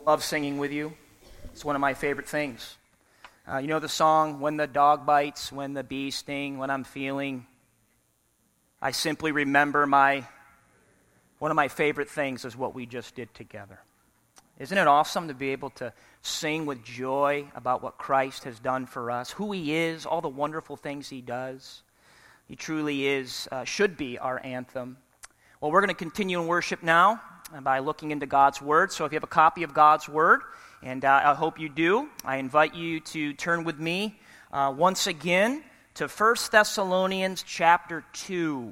Love singing with you. It's one of my favorite things. You know the song, "When the dog bites, when the bee sting, when I'm feeling," I simply remember one of my favorite things is what we just did together. Isn't it awesome to be able to sing with joy about what Christ has done for us, who He is, all the wonderful things He does? He truly is, should be our anthem. Well, we're going to continue in worship now by looking into God's Word. So if you have a copy of God's Word, and I hope you do, I invite you to turn with me once again to 1 Thessalonians chapter 2.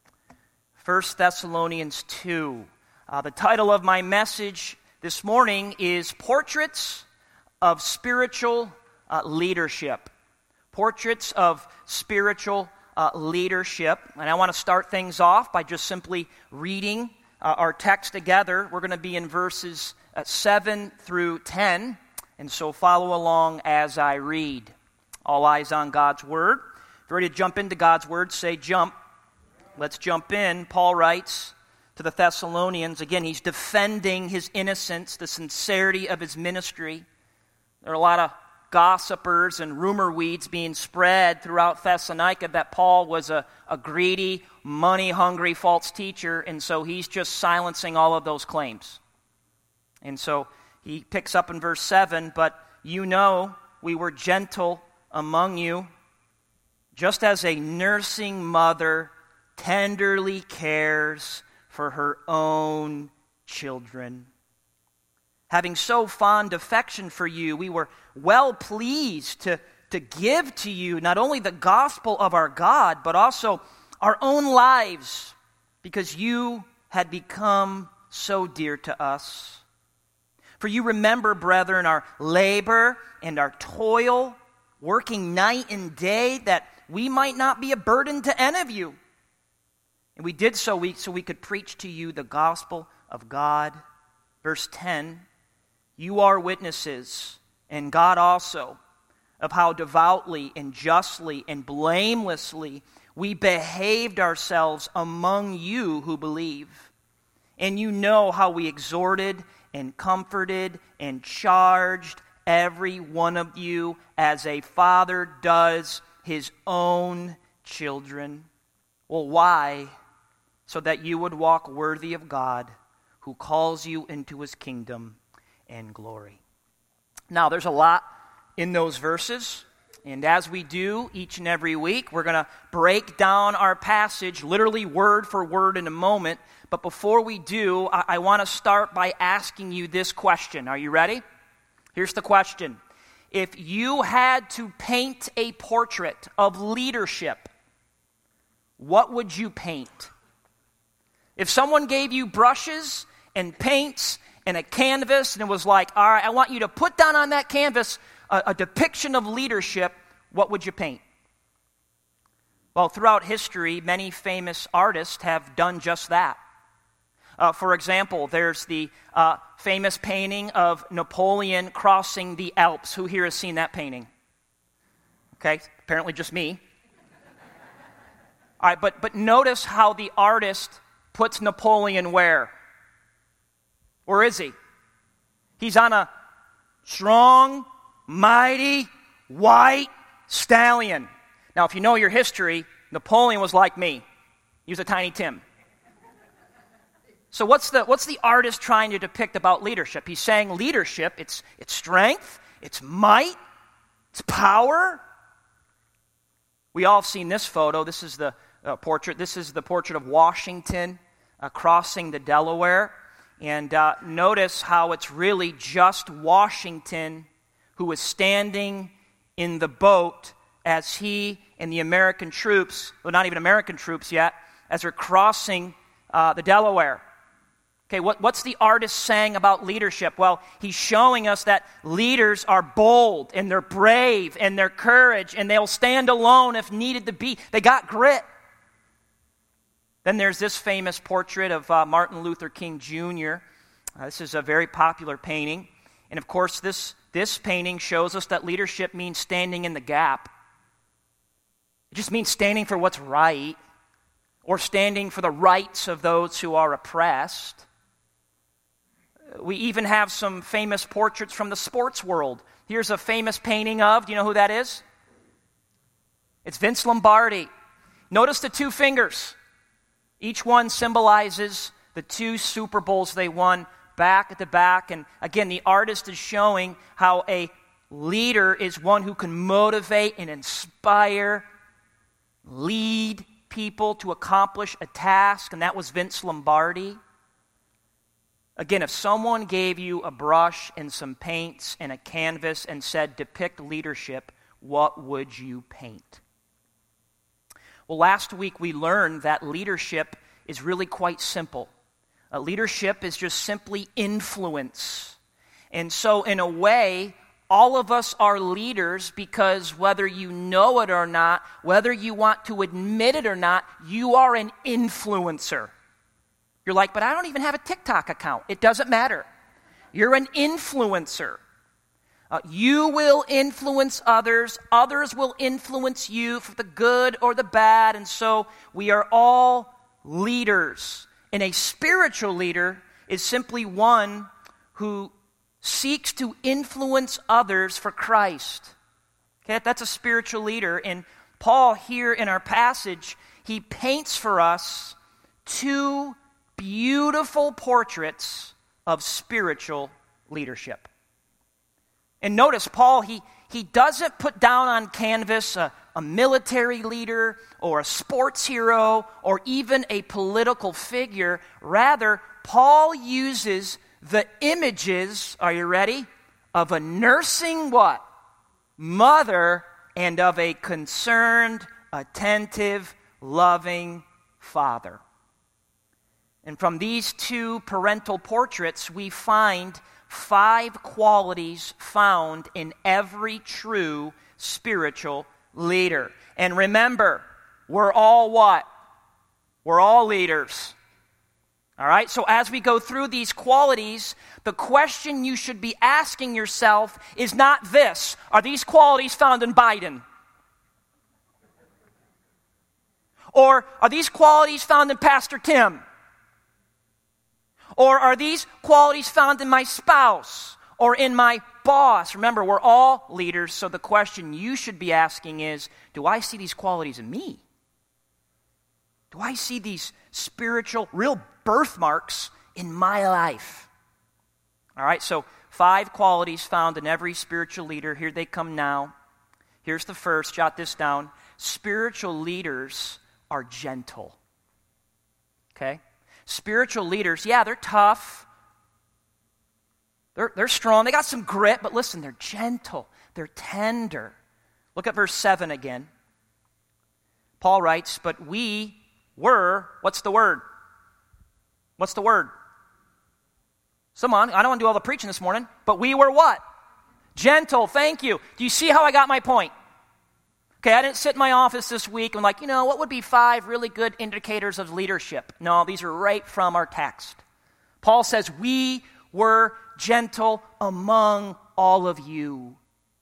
1 Thessalonians 2. The title of my message this morning is Portraits of Spiritual Leadership. Portraits of Spiritual Leadership. And I want to start things off by just simply reading our text together. We're going to be in verses 7 through 10, and so follow along as I read. All eyes on God's Word. If you're ready to jump into God's Word, say jump. Let's jump in. Paul writes to the Thessalonians. Again, he's defending his innocence, the sincerity of his ministry. There are a lot of gossipers and rumor weeds being spread throughout Thessalonica that Paul was a greedy, money-hungry false teacher, and so he's just silencing all of those claims. And so he picks up in verse 7, "But you know we were gentle among you, just as a nursing mother tenderly cares for her own children. Having so fond affection for you, we were well pleased to give to you not only the gospel of our God, but also our own lives, because you had become so dear to us. For you remember, brethren, our labor and our toil, working night and day, that we might not be a burden to any of you. And we did so we could preach to you the gospel of God." Verse 10, "You are witnesses, and God also, of how devoutly and justly and blamelessly we behaved ourselves among you who believe. And you know how we exhorted and comforted and charged every one of you as a father does his own children." Well, why? So that you would walk worthy of God, who calls you into His kingdom and glory. Now, there's a lot in those verses, and as we do each and every week, we're going to break down our passage literally word for word in a moment. But before we do, I want to start by asking you this question. Are you ready? Here's the question. If you had to paint a portrait of leadership, what would you paint? If someone gave you brushes and paints and a canvas and it was like, all right, I want you to put down on that canvas a depiction of leadership, what would you paint? Well, throughout history, many famous artists have done just that. For example, there's the famous painting of Napoleon crossing the Alps. Who here has seen that painting? Okay, apparently just me. All right, but notice how the artist puts Napoleon where? Where is he? He's on a strong, mighty, white stallion. Now, if you know your history, Napoleon was like me. He was a Tiny Tim. So what's the artist trying to depict about leadership? He's saying leadership, it's strength, it's might, it's power. We all have seen this photo. This is the portrait. This is the portrait of Washington crossing the Delaware. And notice how it's really just Washington who is standing in the boat as he and the American troops, well, not even American troops yet, as they're crossing the Delaware. Okay, what's the artist saying about leadership? Well, he's showing us that leaders are bold, and they're brave, and they're courage, and they'll stand alone if needed to be. They got grit. Then there's this famous portrait of Martin Luther King Jr. This is a very popular painting. And of course, this painting shows us that leadership means standing in the gap. It just means standing for what's right, or standing for the rights of those who are oppressed. We even have some famous portraits from the sports world. Here's a famous painting of, do you know who that is? It's Vince Lombardi. Notice the two fingers. Each one symbolizes the two Super Bowls they won back at the back. And again, the artist is showing how a leader is one who can motivate and inspire, lead people to accomplish a task. And that was Vince Lombardi. Again, if someone gave you a brush and some paints and a canvas and said, depict leadership, what would you paint? Well, last week we learned that leadership is really quite simple. Leadership is just simply influence. And so in a way, all of us are leaders because whether you know it or not, whether you want to admit it or not, you are an influencer. You're like, but I don't even have a TikTok account. It doesn't matter. You're an influencer. You will influence others. Others will influence you for the good or the bad. And so we are all leaders. And a spiritual leader is simply one who seeks to influence others for Christ. Okay, that's a spiritual leader. And Paul here in our passage, he paints for us two beautiful portraits of spiritual leadership. And notice, Paul, he doesn't put down on canvas a military leader or a sports hero or even a political figure. Rather, Paul uses the images, are you ready, of a nursing what? Mother, and of a concerned, attentive, loving father. And from these two parental portraits, we find 5 qualities found in every true spiritual leader. And remember, we're all what? We're all leaders. All right? So as we go through these qualities, the question you should be asking yourself is not this: are these qualities found in Biden? Or are these qualities found in Pastor Tim? Or are these qualities found in my spouse or in my boss? Remember, we're all leaders, so the question you should be asking is, do I see these qualities in me? Do I see these spiritual, real birthmarks in my life? All right, so 5 qualities found in every spiritual leader. Here they come now. Here's the first. Jot this down. Spiritual leaders are gentle. Okay? Spiritual leaders, yeah, they're tough. They're strong. They got some grit, but listen, they're gentle. They're tender. Look at verse 7 again. Paul writes, but we were, what's the word? What's the word? Come on, I don't want to do all the preaching this morning, but we were what? Gentle, thank you. Do you see how I got my point? Okay, I didn't sit in my office this week and what would be 5 really good indicators of leadership? No, these are right from our text. Paul says, we were gentle among all of you.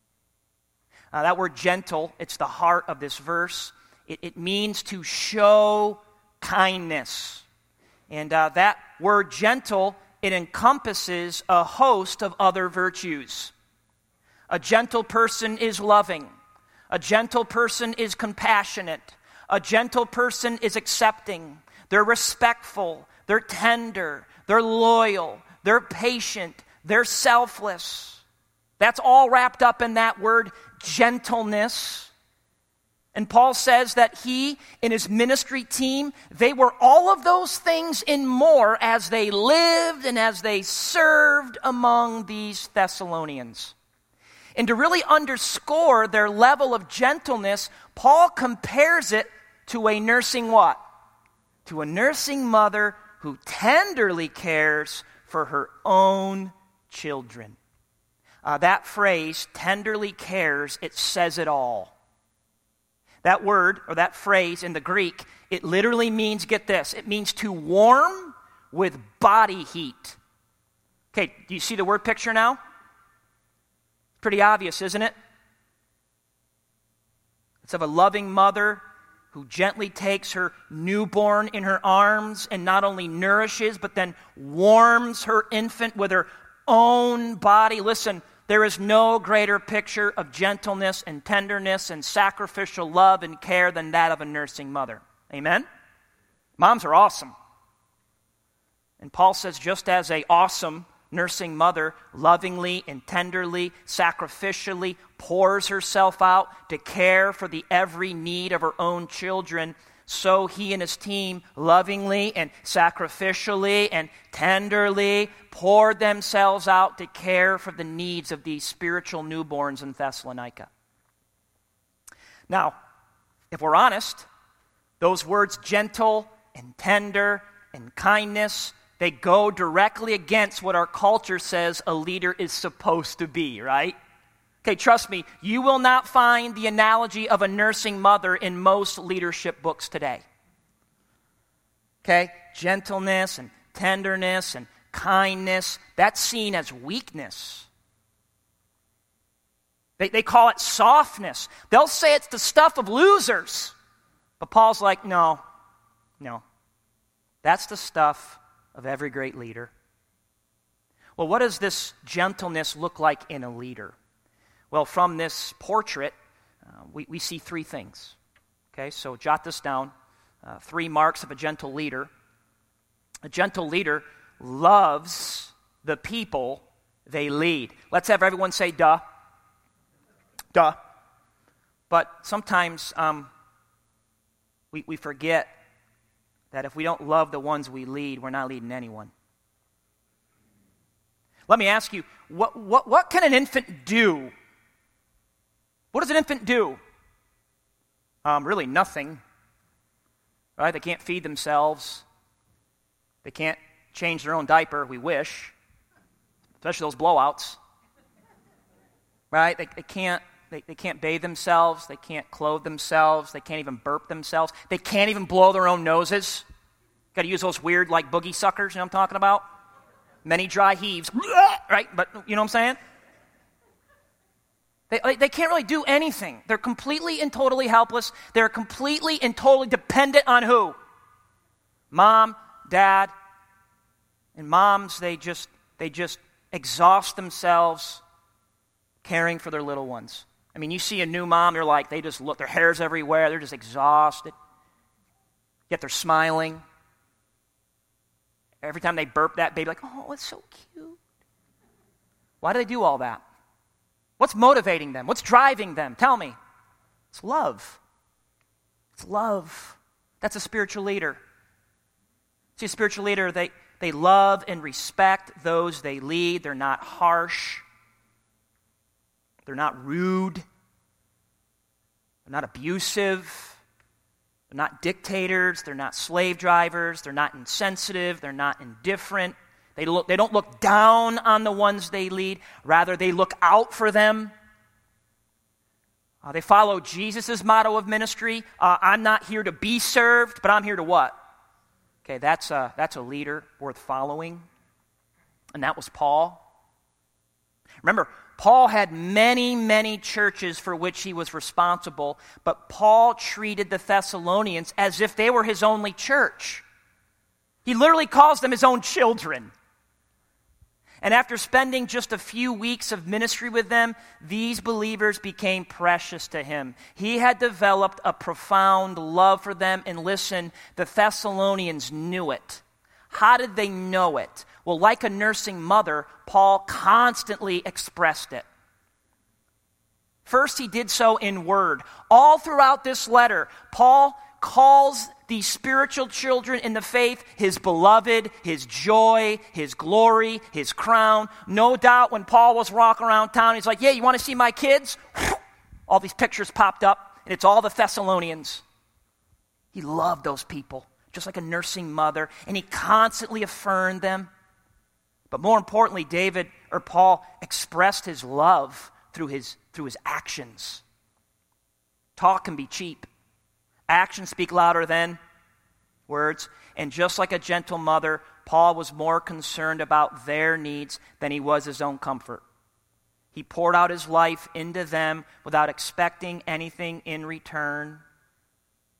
That word gentle, it's the heart of this verse. It means to show kindness. And that word gentle, it encompasses a host of other virtues. A gentle person is loving. A gentle person is compassionate. A gentle person is accepting. They're respectful. They're tender. They're loyal. They're patient. They're selfless. That's all wrapped up in that word gentleness. And Paul says that he and his ministry team, they were all of those things and more as they lived and as they served among these Thessalonians. And to really underscore their level of gentleness, Paul compares it to a nursing what? To a nursing mother who tenderly cares for her own children. That phrase, tenderly cares, it says it all. That word, or that phrase in the Greek, it literally means, get this, it means to warm with body heat. Okay, do you see the word picture now? Pretty obvious, isn't it? It's of a loving mother who gently takes her newborn in her arms and not only nourishes, but then warms her infant with her own body. Listen, there is no greater picture of gentleness and tenderness and sacrificial love and care than that of a nursing mother. Amen? Moms are awesome. And Paul says, just as an awesome nursing mother lovingly and tenderly, sacrificially pours herself out to care for the every need of her own children, so he and his team lovingly and sacrificially and tenderly poured themselves out to care for the needs of these spiritual newborns in Thessalonica. Now, if we're honest, those words gentle and tender and kindness, they go directly against what our culture says a leader is supposed to be, right? Okay, trust me, you will not find the analogy of a nursing mother in most leadership books today. Okay, gentleness and tenderness and kindness, that's seen as weakness. They call it softness. They'll say it's the stuff of losers. But Paul's like, no. That's the stuff of every great leader. Well, what does this gentleness look like in a leader? Well, from this portrait, we see three things. Okay, so jot this down. 3 marks of a gentle leader. A gentle leader loves the people they lead. Let's have everyone say, duh. Duh. But sometimes we forget that if we don't love the ones we lead, we're not leading anyone. Let me ask you, what can an infant do? What does an infant do? Really nothing. Right? They can't feed themselves. They can't change their own diaper. We wish. Especially those blowouts. Right? They can't bathe themselves. They can't clothe themselves. They can't even burp themselves. They can't even blow their own noses. Got to use those weird, like, boogie suckers, you know what I'm talking about? Many dry heaves. Right? But, you know what I'm saying? They can't really do anything. They're completely and totally helpless. They're completely and totally dependent on who? Mom, dad. And moms, they just exhaust themselves caring for their little ones. I mean, you see a new mom, you're like, they just look, their hair's everywhere, they're just exhausted. Yet they're smiling. Every time they burp that baby, like, oh, it's so cute. Why do they do all that? What's motivating them? What's driving them? Tell me. It's love. It's love. That's a spiritual leader. See, a spiritual leader, they love and respect those they lead. They're not harsh. They're not rude. They're not abusive. They're not dictators. They're not slave drivers. They're not insensitive. They're not indifferent. They don't look down on the ones they lead. Rather, they look out for them. They follow Jesus' motto of ministry. I'm not here to be served, but I'm here to what? Okay, that's a leader worth following. And that was Paul. Remember, Paul had many, many churches for which he was responsible, but Paul treated the Thessalonians as if they were his only church. He literally calls them his own children. And after spending just a few weeks of ministry with them, these believers became precious to him. He had developed a profound love for them, and listen, the Thessalonians knew it. How did they know it? Well, like a nursing mother, Paul constantly expressed it. First, he did so in word. All throughout this letter, Paul calls these spiritual children in the faith his beloved, his joy, his glory, his crown. No doubt when Paul was walking around town, he's like, yeah, you want to see my kids? All these pictures popped up, and it's all the Thessalonians. He loved those people, just like a nursing mother, and he constantly affirmed them. But more importantly, Paul expressed his love through his actions. Talk can be cheap. Actions speak louder than words. And just like a gentle mother, Paul was more concerned about their needs than he was his own comfort. He poured out his life into them without expecting anything in return.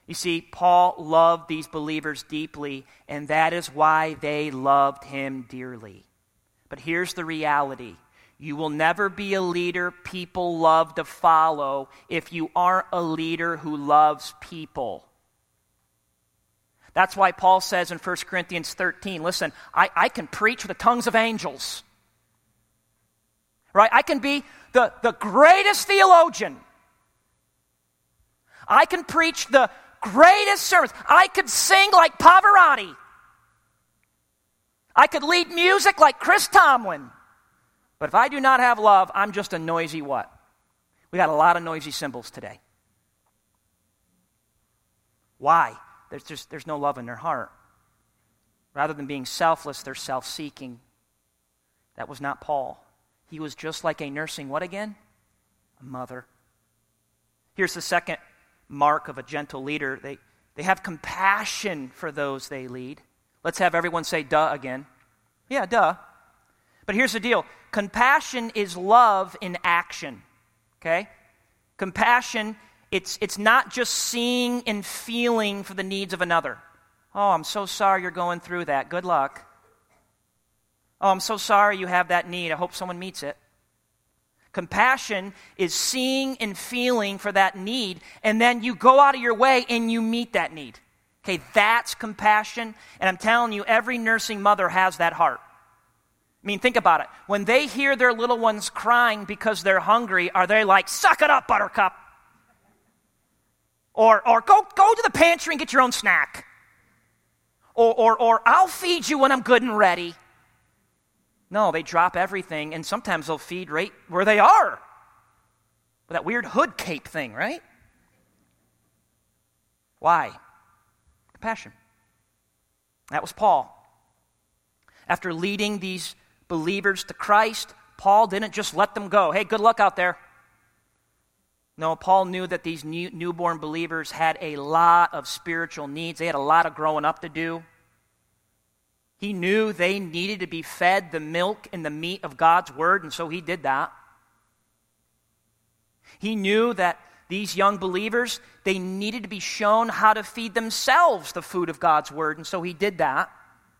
You see, Paul loved these believers deeply, and that is why they loved him dearly. But here's the reality. You will never be a leader people love to follow if you aren't a leader who loves people. That's why Paul says in 1 Corinthians 13, listen, I can preach with the tongues of angels. Right? I can be the greatest theologian. I can preach the greatest sermons. I could sing like Pavarotti. I could lead music like Chris Tomlin. But if I do not have love, I'm just a noisy what? We got a lot of noisy cymbals today. Why? There's no love in their heart. Rather than being selfless, they're self-seeking. That was not Paul. He was just like a nursing what again? A mother. Here's the second mark of a gentle leader. They have compassion for those they lead. Let's have everyone say duh again. Yeah, duh. But here's the deal. Compassion is love in action. Okay? Compassion, it's not just seeing and feeling for the needs of another. Oh, I'm so sorry you're going through that. Good luck. Oh, I'm so sorry you have that need. I hope someone meets it. Compassion is seeing and feeling for that need, and then you go out of your way and you meet that need. Okay, that's compassion, and I'm telling you, every nursing mother has that heart. I mean, think about it. When they hear their little ones crying because they're hungry, are they like, suck it up, buttercup? Or go to the pantry and get your own snack. Or I'll feed you when I'm good and ready. No, they drop everything, and sometimes they'll feed right where they are. With that weird hood cape thing, right? Why? Compassion. That was Paul. After leading these believers to Christ, Paul didn't just let them go. Hey, good luck out there. No, Paul knew that these newborn believers had a lot of spiritual needs. They had a lot of growing up to do. He knew they needed to be fed the milk and the meat of God's word, and so he did that. He knew that these young believers, they needed to be shown how to feed themselves the food of God's word, and so he did that.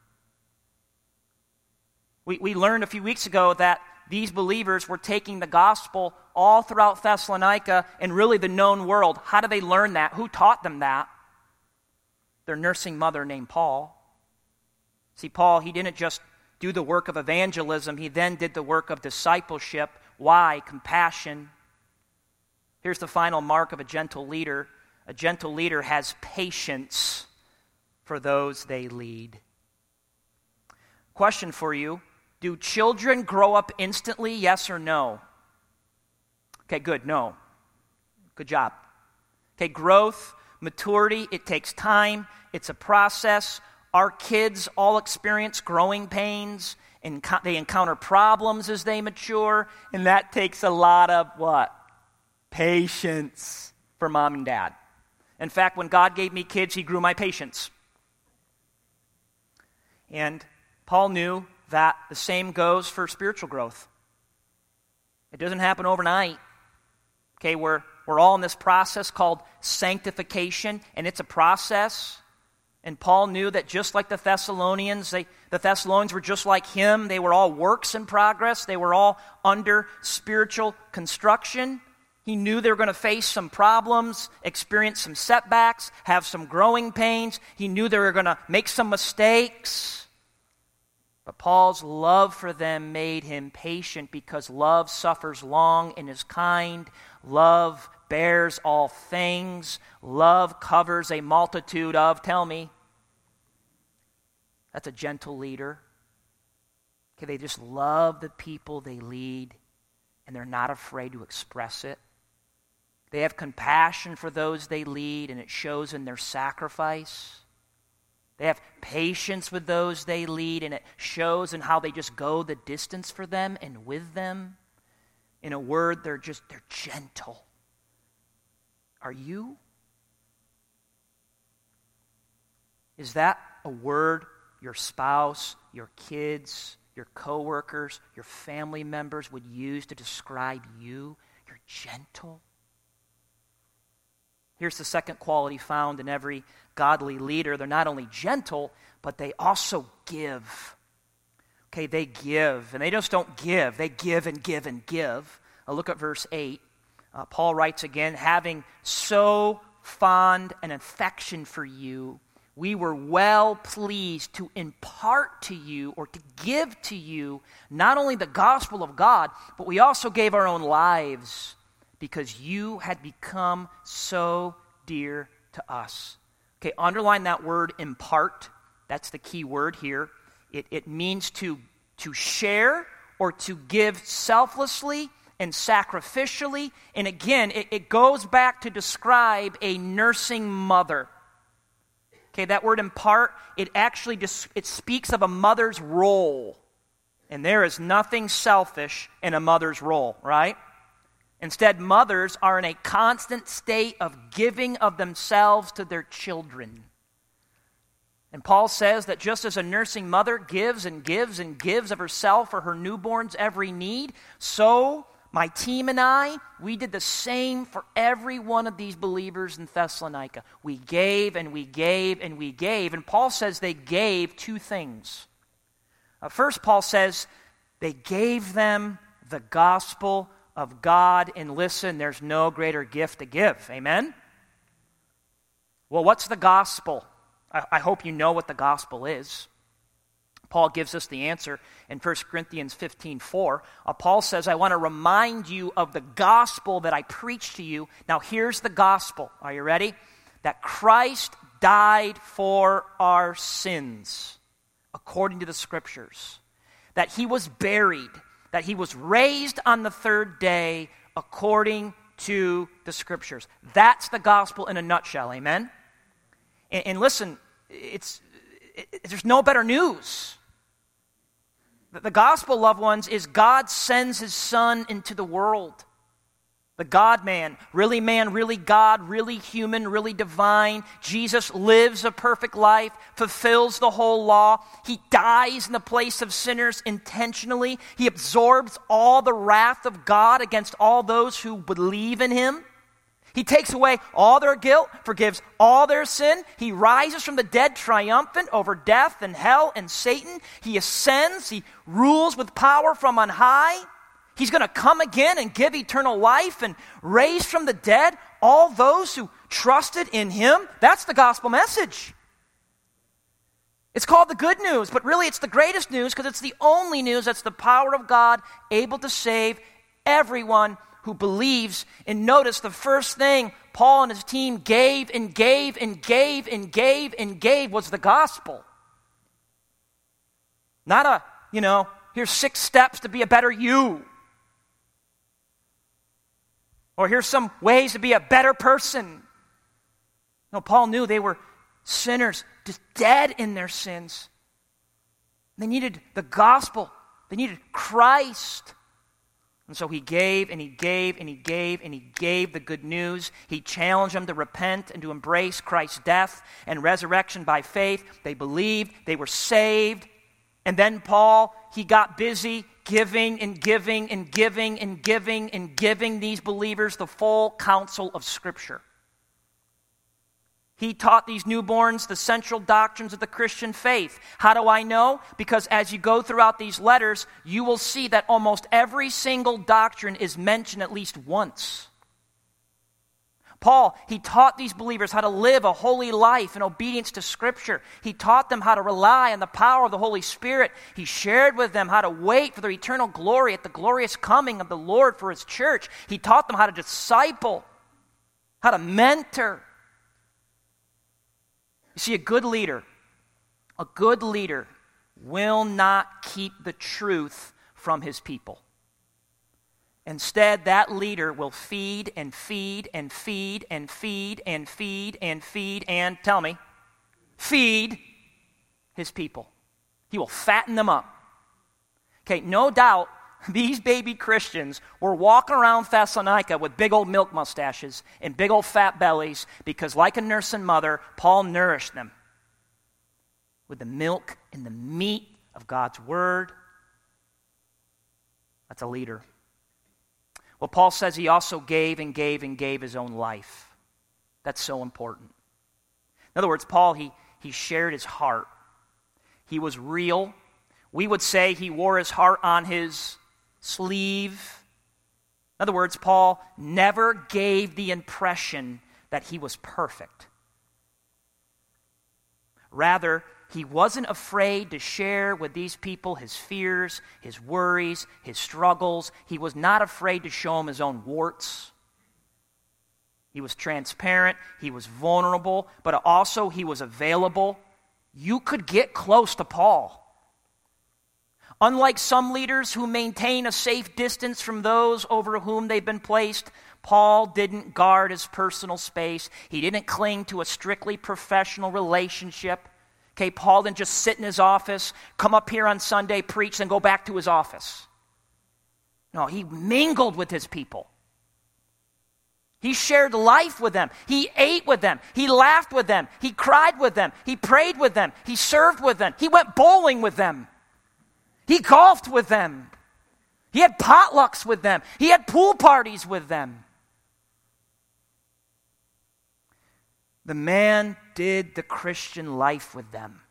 We learned a few weeks ago that these believers were taking the gospel all throughout Thessalonica and really the known world. How did they learn that? Who taught them that? Their nursing mother named Paul. See, Paul, he didn't just do the work of evangelism. He then did the work of discipleship. Why? Compassion. Here's the final mark of a gentle leader. A gentle leader has patience for those they lead. Question for you. Do children grow up instantly, yes or no? Okay, good, no. Good job. Okay, growth, maturity, it takes time. It's a process. Our kids all experience growing pains, and they encounter problems as they mature, and that takes a lot of what? Patience for mom and dad. In fact, when God gave me kids, he grew my patience. And Paul knew that the same goes for spiritual growth. It doesn't happen overnight. Okay, we're all in this process called sanctification, and it's a process. And Paul knew that just like the Thessalonians were just like him. They were all works in progress. They were all under spiritual construction. He knew they were going to face some problems, experience some setbacks, have some growing pains. He knew they were going to make some mistakes. But Paul's love for them made him patient because love suffers long and is kind. Love bears all things. Love covers a multitude of, tell me. That's a gentle leader. Okay, they just love the people they lead, and they're not afraid to express it. They have compassion for those they lead, and it shows in their sacrifice. They have patience with those they lead, and it shows in how they just go the distance for them and with them. In a word, they're gentle. Are you? Is that a word your spouse, your kids, your coworkers, your family members would use to describe you? You're gentle. Here's the second quality found in every godly leader. They're not only gentle, but they also give. Okay, they give. And they just don't give. They give and give and give. Look at verse 8. Paul writes again, having so fond an affection for you, we were well pleased to impart to you or to give to you not only the gospel of God, but we also gave our own lives because you had become so dear to us. Okay, underline that word impart. That's the key word here. It means to share or to give selflessly and sacrificially. And again, it goes back to describe a nursing mother. Okay, that word impart, it speaks of a mother's role. And there is nothing selfish in a mother's role, right? Instead, mothers are in a constant state of giving of themselves to their children. And Paul says that just as a nursing mother gives and gives and gives of herself for her newborn's every need, so my team and I, we did the same for every one of these believers in Thessalonica. We gave and we gave and we gave. And Paul says they gave two things. First, Paul says they gave them the gospel of God. And listen, there's no greater gift to give. Amen? Well, what's the gospel? I hope you know what the gospel is. Paul gives us the answer in 1 Corinthians 15:4. Paul says, I want to remind you of the gospel that I preached to you. Now here's the gospel. Are you ready? That Christ died for our sins, according to the Scriptures. That he was buried. That he was raised on the third day, according to the Scriptures. That's the gospel in a nutshell. Amen? And listen, there's no better news. The gospel, loved ones, is God sends his Son into the world. The God-man, really God, really human, really divine. Jesus lives a perfect life, fulfills the whole law. He dies in the place of sinners intentionally. He absorbs all the wrath of God against all those who believe in him. He takes away all their guilt, forgives all their sin. He rises from the dead triumphant over death and hell and Satan. He ascends. He rules with power from on high. He's going to come again and give eternal life and raise from the dead all those who trusted in him. That's the gospel message. It's called the good news, but really it's the greatest news because it's the only news that's the power of God able to save everyone who believes. And notice the first thing Paul and his team gave and gave and gave and gave and gave was the gospel. Not here's 6 steps to be a better you. Or here's some ways to be a better person. No, Paul knew they were sinners, just dead in their sins. They needed the gospel. They needed Christ. And so he gave and he gave and he gave and he gave the good news. He challenged them to repent and to embrace Christ's death and resurrection by faith. They believed, they were saved. And then Paul, he got busy giving and giving and giving and giving and giving these believers the full counsel of Scripture. He taught these newborns the central doctrines of the Christian faith. How do I know? Because as you go throughout these letters, you will see that almost every single doctrine is mentioned at least once. Paul, he taught these believers how to live a holy life in obedience to Scripture. He taught them how to rely on the power of the Holy Spirit. He shared with them how to wait for their eternal glory at the glorious coming of the Lord for his church. He taught them how to disciple, how to mentor. You see, a good leader will not keep the truth from his people. Instead, that leader will feed and feed and feed and feed and feed and feed and, tell me, feed his people. He will fatten them up. Okay, no doubt these baby Christians were walking around Thessalonica with big old milk mustaches and big old fat bellies because, like a nursing mother, Paul nourished them with the milk and the meat of God's word. That's a leader. Well, Paul says he also gave and gave and gave his own life. That's so important. In other words, Paul, he shared his heart. He was real. We would say he wore his heart on his sleeve. In other words, Paul never gave the impression that he was perfect. Rather, he wasn't afraid to share with these people his fears, his worries, his struggles. He was not afraid to show them his own warts. He was transparent, he was vulnerable, but also he was available. You could get close to Paul. Unlike some leaders who maintain a safe distance from those over whom they've been placed, Paul didn't guard his personal space. He didn't cling to a strictly professional relationship. Okay, Paul didn't just sit in his office, come up here on Sunday, preach, and go back to his office. No, he mingled with his people. He shared life with them. He ate with them. He laughed with them. He cried with them. He prayed with them. He served with them. He went bowling with them. He golfed with them. He had potlucks with them. He had pool parties with them. The man did the Christian life with them.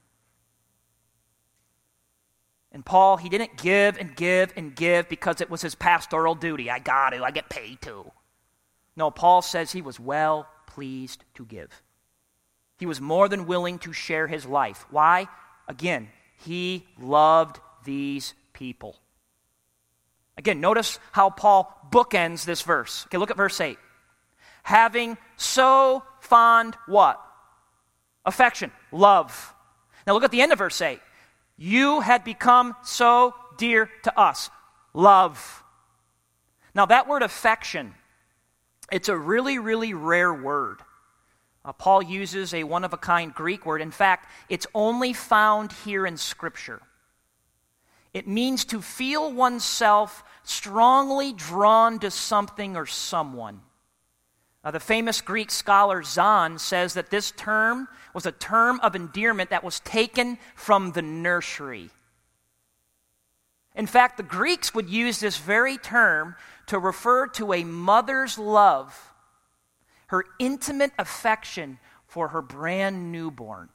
And Paul, he didn't give and give and give because it was his pastoral duty. I get paid to. No, Paul says he was well pleased to give. He was more than willing to share his life. Why? Again, he loved these people. Again, notice how Paul bookends this verse. Okay, look at verse 8. Having so fond what? Affection, love. Now look at the end of verse 8. You had become so dear to us. Love. Now that word affection, it's a really, really rare word. Paul uses a one-of-a-kind Greek word. In fact, it's only found here in Scripture. It means to feel oneself strongly drawn to something or someone. The famous Greek scholar Zahn says that this term was a term of endearment that was taken from the nursery. In fact, the Greeks would use this very term to refer to a mother's love, her intimate affection for her brand newborn.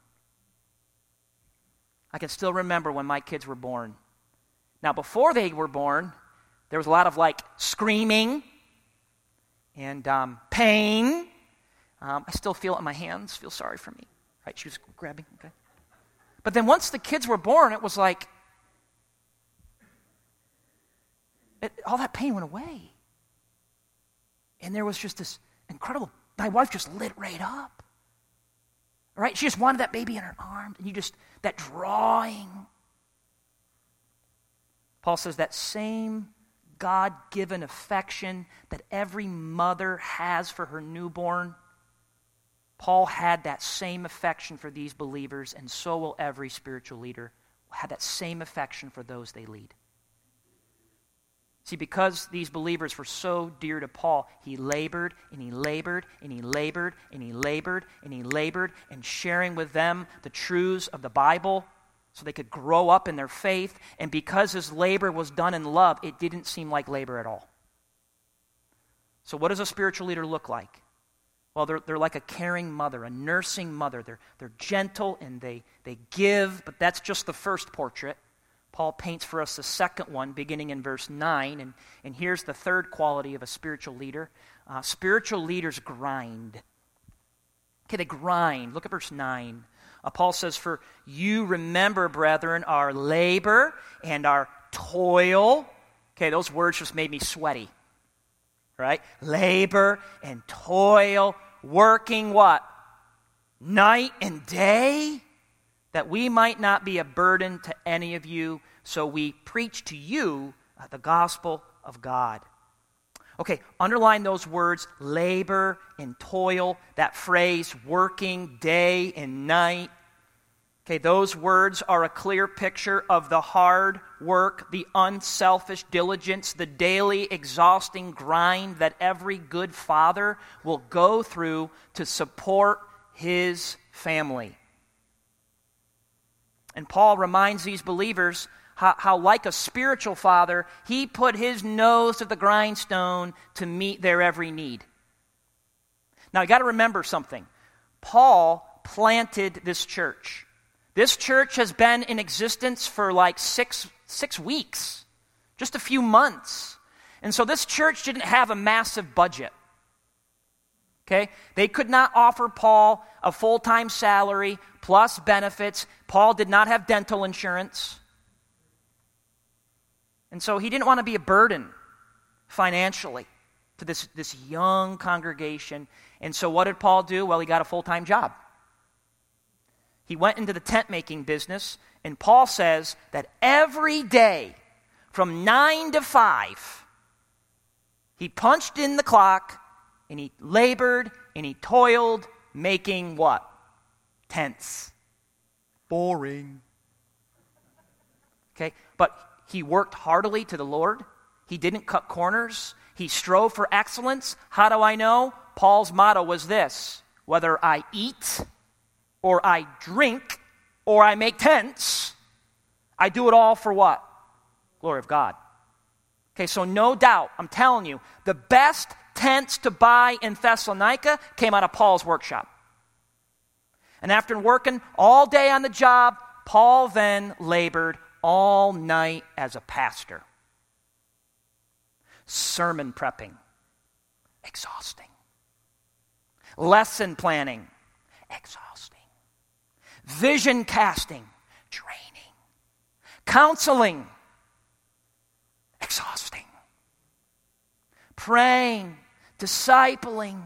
I can still remember when my kids were born. Now, before they were born, there was a lot of screaming and pain. I still feel it in my hands. Feel sorry for me. Right? She was grabbing. Okay. But then once the kids were born, it was like all that pain went away. And there was just this incredible, my wife just lit right up. Right? She just wanted that baby in her arms. And that drawing. Paul says that same God-given affection that every mother has for her newborn, Paul had that same affection for these believers, and so will every spiritual leader have that same affection for those they lead. See, because these believers were so dear to Paul, he labored and he labored and he labored and he labored and he labored in sharing with them the truths of the Bible so they could grow up in their faith. And because his labor was done in love, it didn't seem like labor at all. So what does a spiritual leader look like? Well, they're like a caring mother, a nursing mother. They're gentle and they give, but that's just the first portrait. Paul paints for us the second one, beginning in verse 9. And here's the third quality of a spiritual leader. Spiritual leaders grind. Okay, they grind. Look at verse 9. Paul says, "For you remember, brethren, our labor and our toil." Okay, those words just made me sweaty. Right? Labor and toil, working what? Night and day? That we might not be a burden to any of you, so we preach to you the gospel of God. Okay, underline those words, labor and toil, that phrase, working day and night. Okay, those words are a clear picture of the hard work, the unselfish diligence, the daily exhausting grind that every good father will go through to support his family. And Paul reminds these believers how like a spiritual father, he put his nose to the grindstone to meet their every need. Now, you got to remember something. Paul planted this church. This church has been in existence for like six weeks, just a few months. And so this church didn't have a massive budget. Okay? They could not offer Paul a full-time salary plus benefits. Paul did not have dental insurance. And so he didn't want to be a burden financially to this young congregation. And so what did Paul do? Well, he got a full-time job. He went into the tent-making business, and Paul says that every day from 9 to 5, he punched in the clock, and he labored, and he toiled, making what? Tents. Boring. Okay, but he worked heartily to the Lord. He didn't cut corners. He strove for excellence. How do I know? Paul's motto was this: whether I eat or I drink or I make tents, I do it all for what? Glory of God. Okay, so no doubt, I'm telling you, the best tents to buy in Thessalonica came out of Paul's workshop. And after working all day on the job, Paul then labored all night as a pastor. Sermon prepping, exhausting. Lesson planning, exhausting. Vision casting, draining. Counseling, exhausting. Praying, discipling.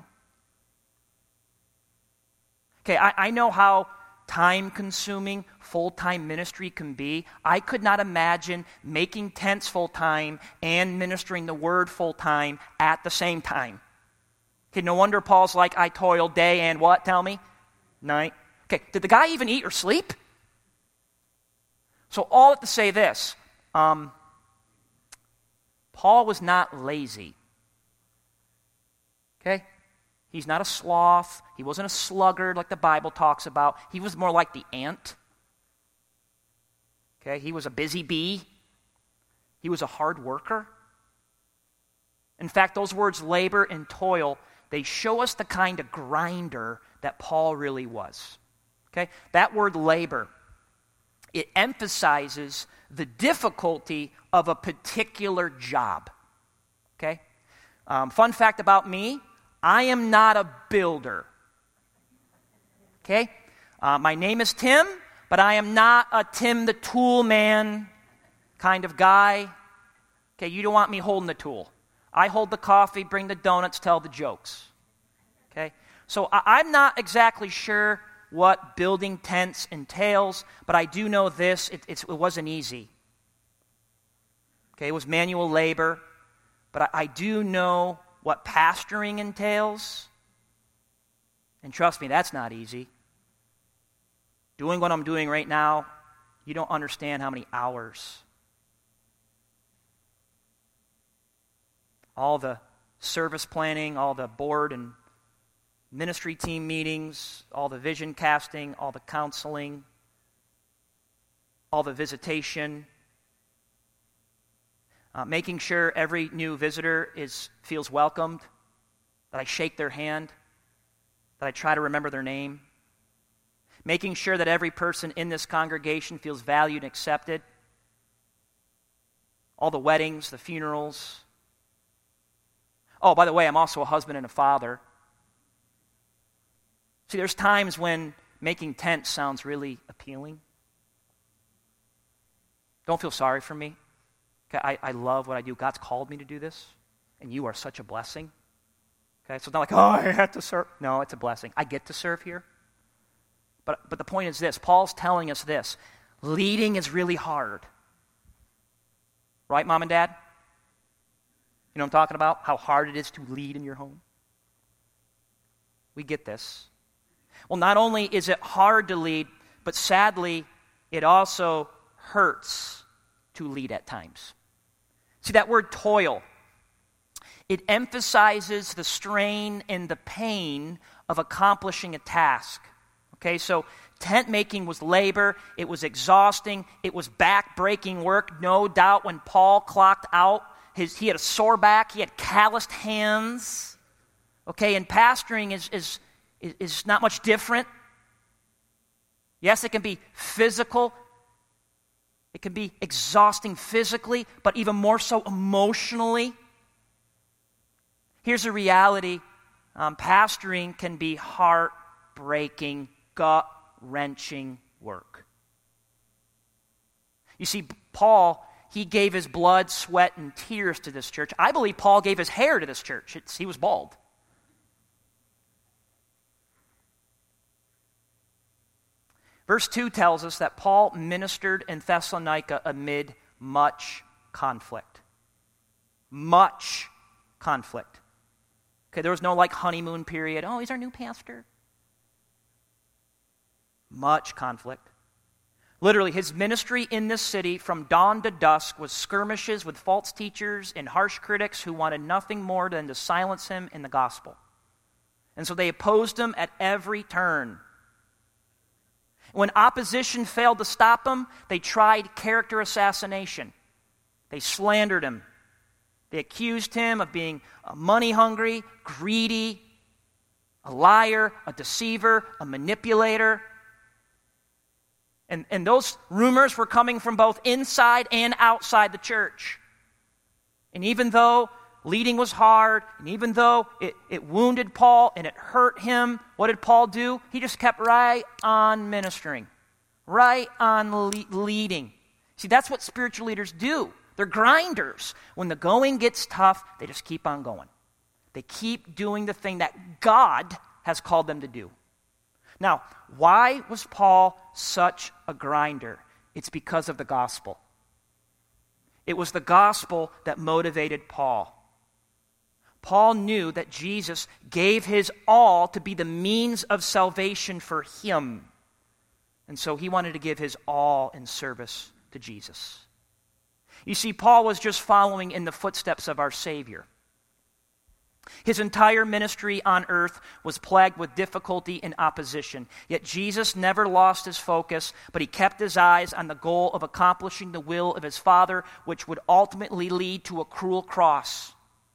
Okay, I know how time-consuming full-time ministry can be. I could not imagine making tents full-time and ministering the word full-time at the same time. Okay, no wonder Paul's like, I toil day and what? Tell me? Night. Okay, did the guy even eat or sleep? So all to say this, Paul was not lazy. Okay? He's not a sloth. He wasn't a sluggard like the Bible talks about. He was more like the ant. Okay? He was a busy bee. He was a hard worker. In fact, those words labor and toil, they show us the kind of grinder that Paul really was. Okay? That word labor, it emphasizes the difficulty of a particular job. Okay? Fun fact about me, I am not a builder. Okay? My name is Tim, but I am not a Tim the Tool Man kind of guy. Okay, you don't want me holding the tool. I hold the coffee, bring the donuts, tell the jokes. Okay? So I'm not exactly sure what building tents entails, but I do know this, it wasn't easy. Okay, it was manual labor, but I do know what pastoring entails. And trust me, that's not easy. Doing what I'm doing right now, you don't understand how many hours. All the service planning, all the board and ministry team meetings, all the vision casting, all the counseling, all the visitation, making sure every new visitor feels welcomed, that I shake their hand, that I try to remember their name, making sure that every person in this congregation feels valued and accepted, all the weddings, the funerals. Oh, by the way, I'm also a husband and a father. See, there's times when making tents sounds really appealing. Don't feel sorry for me. Okay, I love what I do. God's called me to do this, and you are such a blessing. Okay, so it's not like, oh, I have to serve. No, it's a blessing. I get to serve here. But the point is this. Paul's telling us this. Leading is really hard. Right, Mom and Dad? You know what I'm talking about? How hard it is to lead in your home. We get this. Well, not only is it hard to lead, but sadly, it also hurts to lead at times. See, that word toil, it emphasizes the strain and the pain of accomplishing a task. Okay, so tent making was labor, it was exhausting, it was back-breaking work. No doubt when Paul clocked out, he had a sore back, he had calloused hands. Okay, and pastoring is not much different. Yes, it can be physical. It can be exhausting physically, but even more so emotionally. Here's a reality. Pastoring can be heartbreaking, gut-wrenching work. You see, Paul, he gave his blood, sweat, and tears to this church. I believe Paul gave his hair to this church. He was bald. Verse 2 tells us that Paul ministered in Thessalonica amid much conflict. Much conflict. Okay, there was no honeymoon period. Oh, he's our new pastor. Much conflict. Literally, his ministry in this city from dawn to dusk was skirmishes with false teachers and harsh critics who wanted nothing more than to silence him in the gospel. And so they opposed him at every turn. When opposition failed to stop him, they tried character assassination. They slandered him. They accused him of being money-hungry, greedy, a liar, a deceiver, a manipulator. And those rumors were coming from both inside and outside the church. And even though leading was hard, and even though it wounded Paul and it hurt him, what did Paul do? He just kept right on ministering, right on leading. See, that's what spiritual leaders do. They're grinders. When the going gets tough, they just keep on going. They keep doing the thing that God has called them to do. Now, why was Paul such a grinder? It's because of the gospel. It was the gospel that motivated Paul. Paul knew that Jesus gave his all to be the means of salvation for him. And so he wanted to give his all in service to Jesus. You see, Paul was just following in the footsteps of our Savior. His entire ministry on earth was plagued with difficulty and opposition. Yet Jesus never lost his focus, but he kept his eyes on the goal of accomplishing the will of his Father, which would ultimately lead to a cruel cross.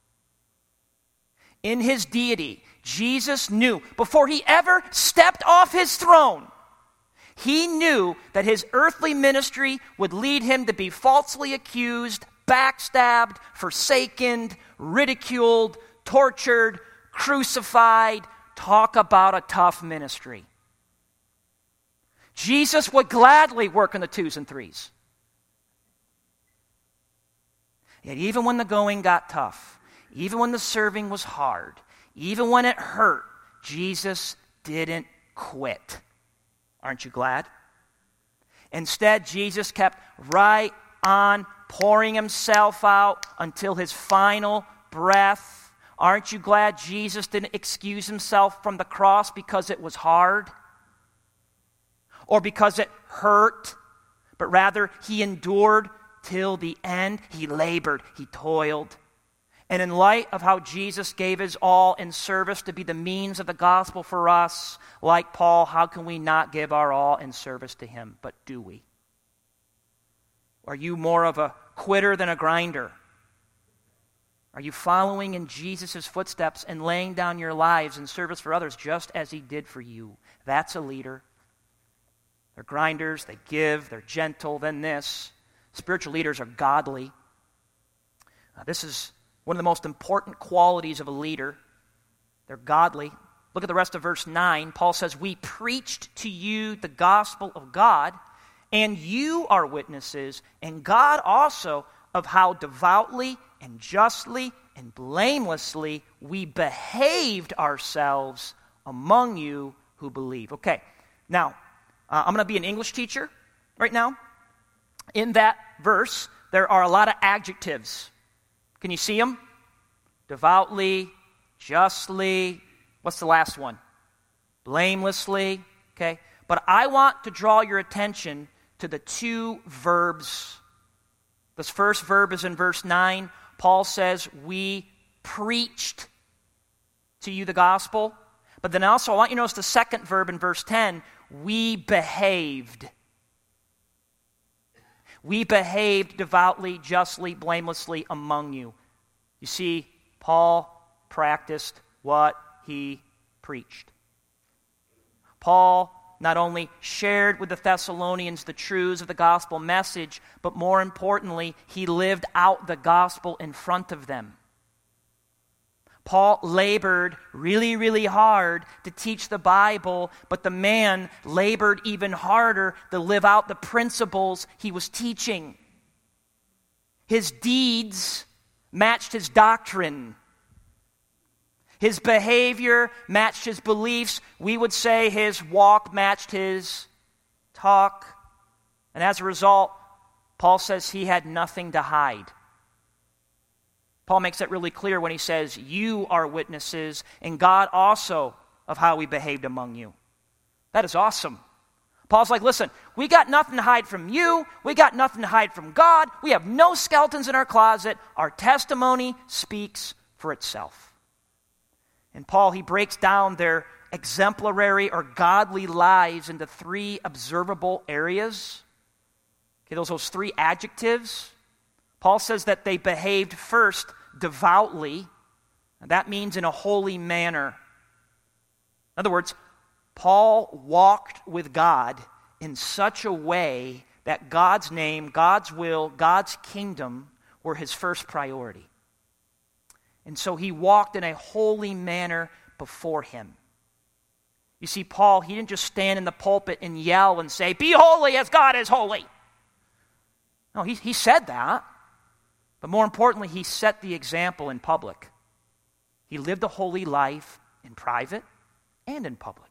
In his deity, Jesus knew, before he ever stepped off his throne, he knew that his earthly ministry would lead him to be falsely accused, backstabbed, forsaken, ridiculed, tortured, crucified. Talk about a tough ministry. Jesus would gladly work in the 2s and 3s. Yet even when the going got tough, even when the serving was hard, even when it hurt, Jesus didn't quit. Aren't you glad? Instead, Jesus kept right on pouring himself out until his final breath. Aren't you glad Jesus didn't excuse himself from the cross because it was hard or because it hurt, but rather he endured till the end. He labored, he toiled. And in light of how Jesus gave his all in service to be the means of the gospel for us, like Paul, how can we not give our all in service to him? But do we? Are you more of a quitter than a grinder? Are you following in Jesus' footsteps and laying down your lives in service for others just as he did for you? That's a leader. They're grinders, they give, they're gentle. Then this, spiritual leaders are godly. This is one of the most important qualities of a leader. They're godly. Look at the rest of verse 9. Paul says, "We preached to you the gospel of God, and you are witnesses, and God also, of how devoutly and justly and blamelessly we behaved ourselves among you who believe." Okay, now, I'm going to be an English teacher right now. In that verse, there are a lot of adjectives. Can you see them? Devoutly, justly. What's the last one? Blamelessly. Okay. But I want to draw your attention to the 2 verbs. This first verb is in verse 9. Paul says, "We preached to you the gospel." But then also, I want you to notice the second verb in verse 10. We behaved. We behaved devoutly, justly, blamelessly among you. You see, Paul practiced what he preached. Paul not only shared with the Thessalonians the truths of the gospel message, but more importantly, he lived out the gospel in front of them. Paul labored really, really hard to teach the Bible, but the man labored even harder to live out the principles he was teaching. His deeds matched his doctrine. His behavior matched his beliefs. We would say his walk matched his talk. And as a result, Paul says he had nothing to hide. Paul makes that really clear when he says, you are witnesses, and God also, of how we behaved among you. That is awesome. Paul's like, listen, we got nothing to hide from you. We got nothing to hide from God. We have no skeletons in our closet. Our testimony speaks for itself. And Paul, he breaks down their exemplary or godly lives into three observable areas. Okay, those three adjectives. Paul says that they behaved first devoutly. That means in a holy manner. In other words, Paul walked with God in such a way that God's name, God's will, God's kingdom were his first priority. And so he walked in a holy manner before him. You see, Paul, he didn't just stand in the pulpit and yell and say, be holy as God is holy. No, he said that. But more importantly, he set the example in public. He lived a holy life in private and in public.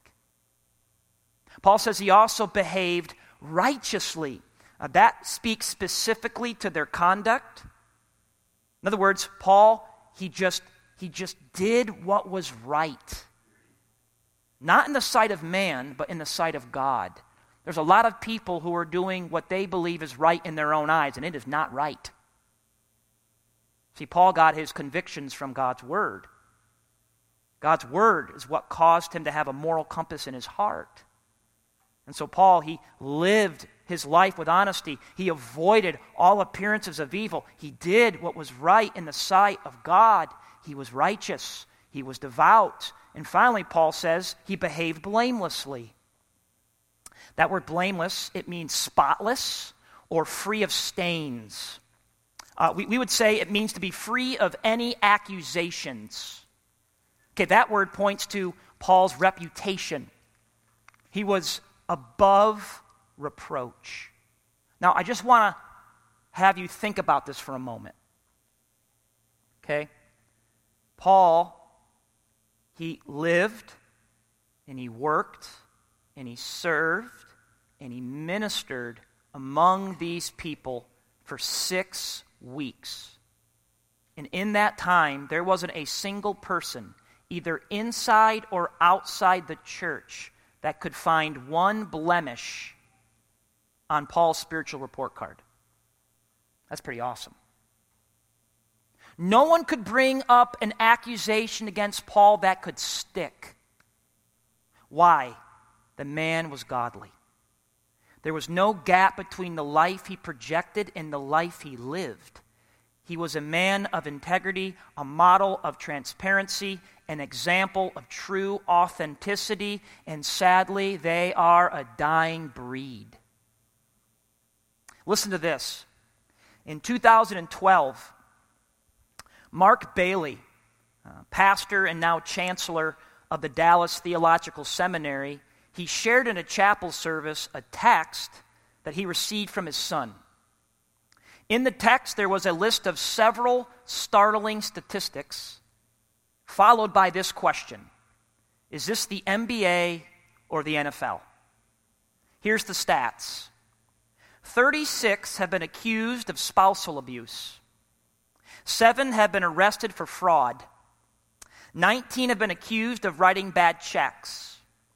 Paul says he also behaved righteously. That speaks specifically to their conduct. In other words, Paul, he just did what was right. Not in the sight of man, but in the sight of God. There's a lot of people who are doing what they believe is right in their own eyes, and it is not right. See, Paul got his convictions from God's Word. God's Word is what caused him to have a moral compass in his heart. And so Paul, he lived his life with honesty. He avoided all appearances of evil. He did what was right in the sight of God. He was righteous. He was devout. And finally, Paul says he behaved blamelessly. That word blameless, it means spotless or free of stains. We would say it means to be free of any accusations. Okay, that word points to Paul's reputation. He was above reproach. Now, I just want to have you think about this for a moment. Okay? Paul, he lived, and he worked, and he served, and he ministered among these people for 6 weeks. And in that time, there wasn't a single person, either inside or outside the church, that could find one blemish on Paul's spiritual report card. That's pretty awesome. No one could bring up an accusation against Paul that could stick. Why? The man was godly. There was no gap between the life he projected and the life he lived. He was a man of integrity, a model of transparency, an example of true authenticity, and sadly, they are a dying breed. Listen to this. In 2012, Mark Bailey, pastor and now chancellor of the Dallas Theological Seminary, he shared in a chapel service a text that he received from his son. In the text, there was a list of several startling statistics, followed by this question: is this the NBA or the NFL? Here's the stats. 36 have been accused of spousal abuse. 7 have been arrested for fraud. 19 have been accused of writing bad checks.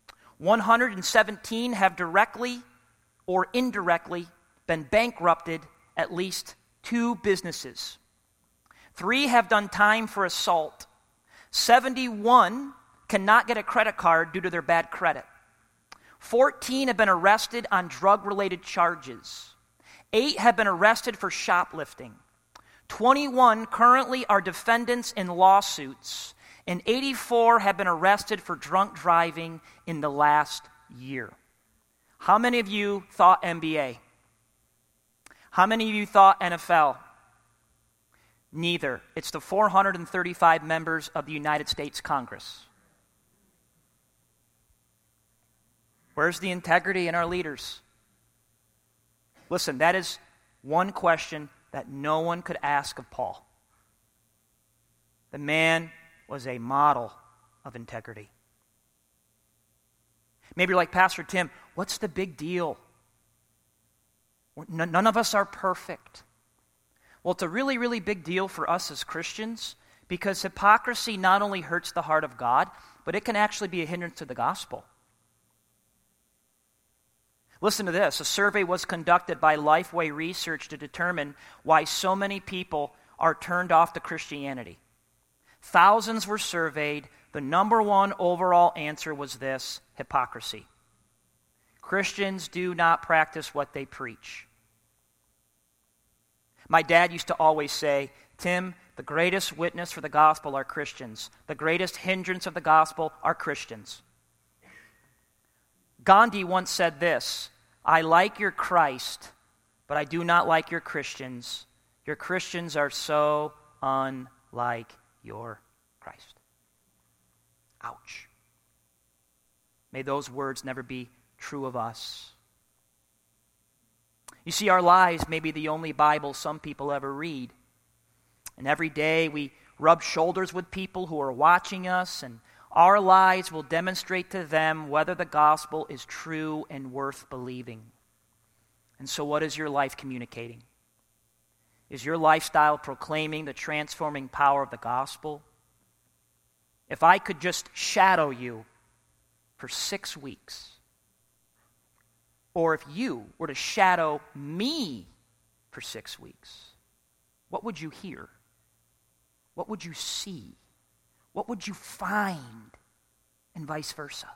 117 have directly or indirectly been bankrupted at least 2 businesses. 3 have done time for assault. 71 cannot get a credit card due to their bad credit. 14 have been arrested on drug-related charges. 8 have been arrested for shoplifting. 21 currently are defendants in lawsuits. and 84 have been arrested for drunk driving in the last year. How many of you thought NBA? How many of you thought NFL? Neither. It's the 435 members of the United States Congress. Where's the integrity in our leaders? Listen, that is one question that no one could ask of Paul. The man was a model of integrity. Maybe you're like, Pastor Tim, what's the big deal? None of us are perfect. Well, it's a really, really big deal for us as Christians because hypocrisy not only hurts the heart of God, but it can actually be a hindrance to the gospel. Listen to this. A survey was conducted by Lifeway Research to determine why so many people are turned off to Christianity. Thousands were surveyed. The number one overall answer was this: hypocrisy. Christians do not practice what they preach. My dad used to always say, Tim, the greatest witness for the gospel are Christians. The greatest hindrance of the gospel are Christians. Gandhi once said this: I like your Christ, but I do not like your Christians. Your Christians are so unlike your Christ. Ouch. May those words never be true of us. You see, our lives may be the only Bible some people ever read. And every day we rub shoulders with people who are watching us, and our lives will demonstrate to them whether the gospel is true and worth believing. And so what is your life communicating? Is your lifestyle proclaiming the transforming power of the gospel? If I could just shadow you for 6 weeks, or if you were to shadow me for 6 weeks, what would you hear? What would you see? What would you find? And vice versa.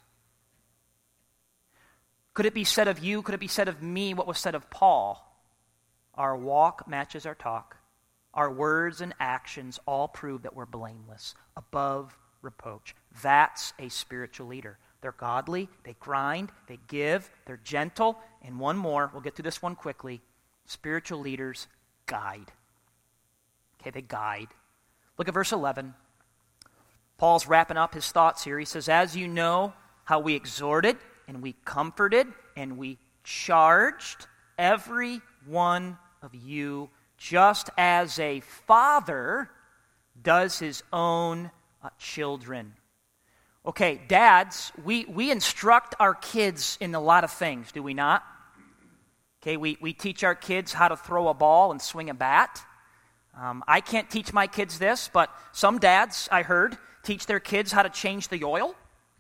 Could it be said of you, could it be said of me what was said of Paul? Our walk matches our talk. Our words and actions all prove that we're blameless, above reproach. That's a spiritual leader. They're godly, they grind, they give, they're gentle, and one more, we'll get to this one quickly. Spiritual leaders guide. Okay, they guide. Look at verse 11. Paul's wrapping up his thoughts here. He says, as you know how we exhorted and we comforted and we charged every one of you just as a father does his own children. Okay, dads, we instruct our kids in a lot of things, do we not? Okay, we teach our kids how to throw a ball and swing a bat. I can't teach my kids this, but some dads, I heard, teach their kids how to change the oil,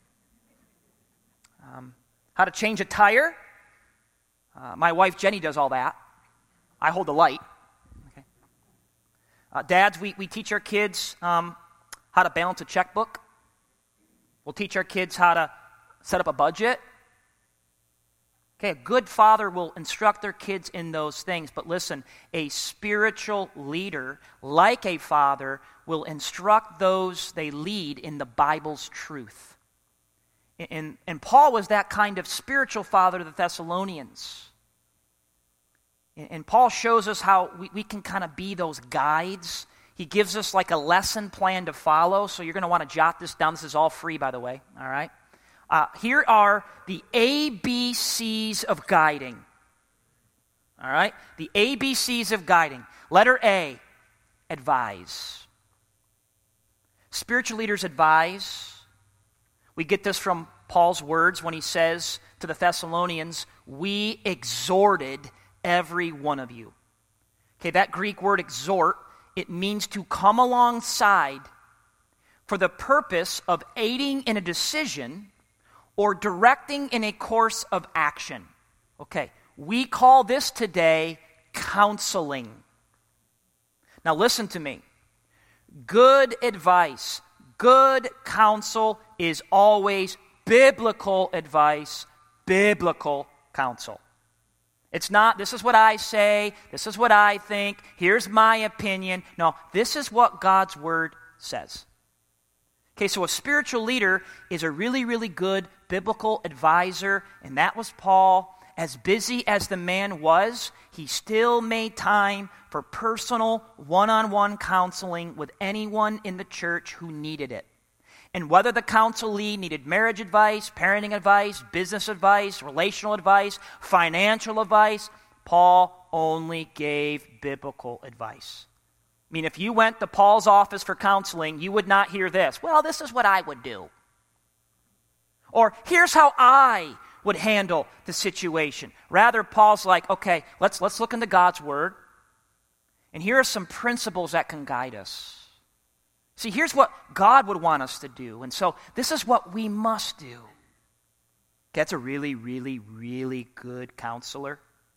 how to change a tire. My wife, Jenny, does all that. I hold the light. Okay. Dads, we teach our kids how to balance a checkbook. We'll teach our kids how to set up a budget. Okay, a good father will instruct their kids in those things. But listen, a spiritual leader, like a father, will instruct those they lead in the Bible's truth. And Paul was that kind of spiritual father to the Thessalonians. And Paul shows us how we can kind of be those guides. He gives us like a lesson plan to follow. So you're going to want to jot this down. This is all free, by the way. All right. Here are the ABCs of guiding. All right? The ABCs of guiding. Letter A, advise. Spiritual leaders advise. We get this from Paul's words when he says to the Thessalonians, we exhorted every one of you. Okay, that Greek word exhort, it means to come alongside for the purpose of aiding in a decision or directing in a course of action. Okay, we call this today counseling. Now listen to me. Good advice, good counsel is always biblical advice, biblical counsel. It's not, this is what I say, this is what I think, here's my opinion. No, this is what God's word says. Okay, so a spiritual leader is a really, really good biblical advisor, and that was Paul. As busy as the man was, he still made time for personal, one-on-one counseling with anyone in the church who needed it. And whether the counselee needed marriage advice, parenting advice, business advice, relational advice, financial advice, Paul only gave biblical advice. I mean, if you went to Paul's office for counseling, you would not hear this. Well, this is what I would do. Or, here's how I would handle the situation. Rather, Paul's like, okay, let's look into God's Word. And here are some principles that can guide us. See, here's what God would want us to do. And so this is what we must do. That's a really, really, really good counselor.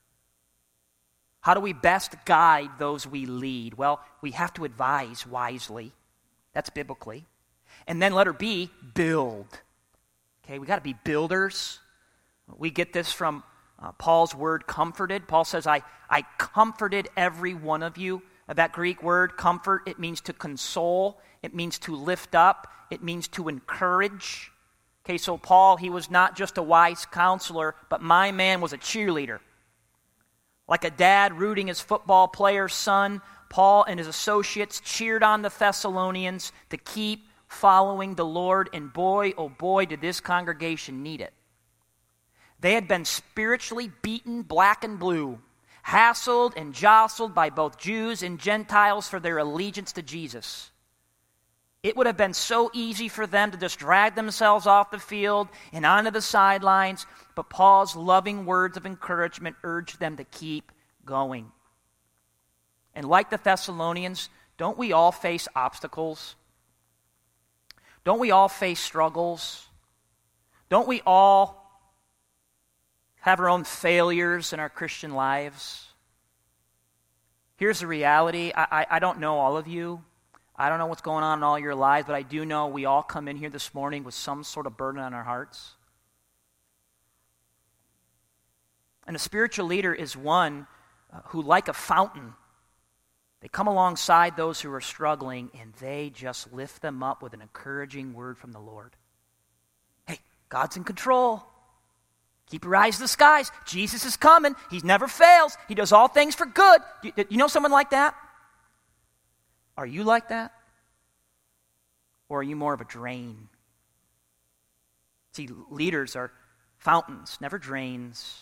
How do we best guide those we lead? Well, we have to advise wisely. That's biblically. And then letter B, build. Okay, we got to be builders. We get this from Paul's word, comforted. Paul says, I comforted every one of you. That Greek word, comfort, it means to console. It means to lift up. It means to encourage. Okay, so Paul, he was not just a wise counselor, but my man was a cheerleader. Like a dad rooting his football player's son, Paul and his associates cheered on the Thessalonians to keep following the Lord, and boy, oh boy, did this congregation need it. They had been spiritually beaten black and blue, hassled and jostled by both Jews and Gentiles for their allegiance to Jesus. It would have been so easy for them to just drag themselves off the field and onto the sidelines, but Paul's loving words of encouragement urged them to keep going. And like the Thessalonians, don't we all face obstacles? Don't we all face struggles? Don't we all have our own failures in our Christian lives? Here's the reality. I don't know all of you. I don't know what's going on in all your lives, but I do know we all come in here this morning with some sort of burden on our hearts. And a spiritual leader is one who, like a fountain, they come alongside those who are struggling and they just lift them up with an encouraging word from the Lord. Hey, God's in control. Keep your eyes to the skies. Jesus is coming. He never fails. He does all things for good. You know someone like that? Are you like that? Or are you more of a drain? See, leaders are fountains, never drains.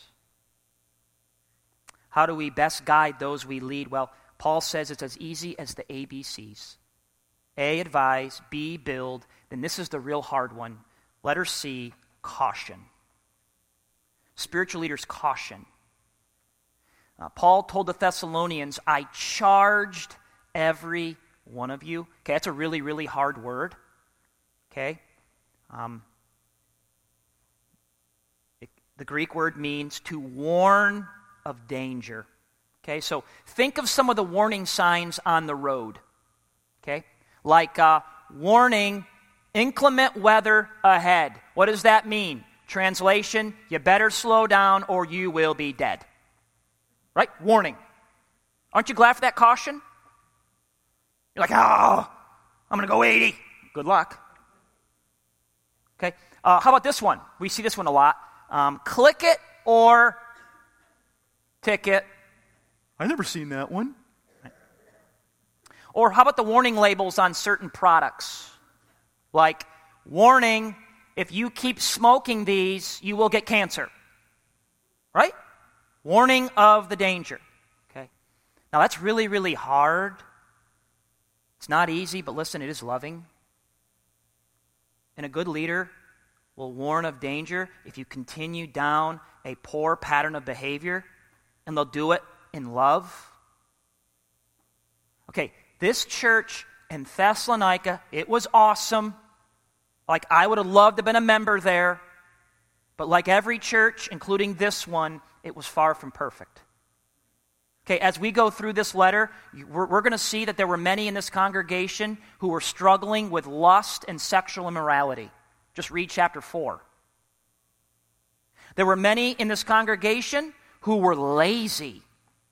How do we best guide those we lead? Well, Paul says it's as easy as the ABCs. A, advise. B, build. Then this is the real hard one. Letter C, caution. Spiritual leaders caution. Paul told the Thessalonians, I charged every one of you. Okay, that's a really, really hard word. Okay? The Greek word means to warn of danger. Okay, so think of some of the warning signs on the road. Okay? Like warning, inclement weather ahead. What does that mean? Translation, you better slow down or you will be dead. Right? Warning. Aren't you glad for that caution? You're like, I'm going to go 80. Good luck. Okay. How about this one? We see this one a lot. Click it or ticket. I've never seen that one. Or how about the warning labels on certain products? Like, warning, if you keep smoking these, you will get cancer. Right? Warning of the danger. Okay. Now that's really, really hard. It's not easy, but listen, it is loving. And a good leader will warn of danger if you continue down a poor pattern of behavior, and they'll do it in love. Okay, this church in Thessalonica, it was awesome. Like, I would have loved to have been a member there. But like every church, including this one, it was far from perfect. Okay, as we go through this letter, we're going to see that there were many in this congregation who were struggling with lust and sexual immorality. Just read chapter 4. There were many in this congregation who were lazy.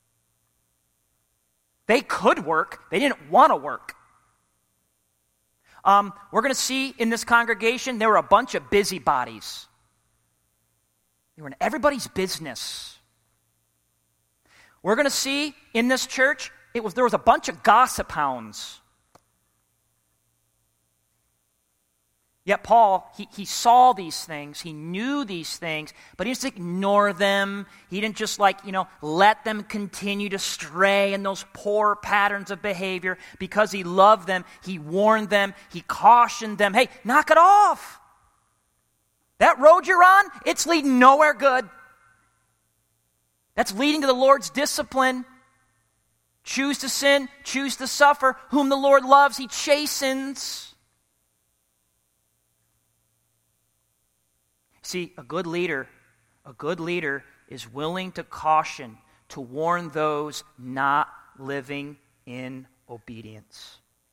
They could work. They didn't want to work. We're going to see in this congregation, there were a bunch of busybodies. They were in everybody's business. We're going to see in this church, there was a bunch of gossip hounds. Yet Paul, he saw these things, he knew these things, but he didn't ignore them. He didn't just let them continue to stray in those poor patterns of behavior. Because he loved them, he warned them, he cautioned them. Hey, knock it off. That road you're on, it's leading nowhere good. That's leading to the Lord's discipline. Choose to sin, choose to suffer. Whom the Lord loves, he chastens. See, a good leader is willing to caution, to warn those not living in obedience.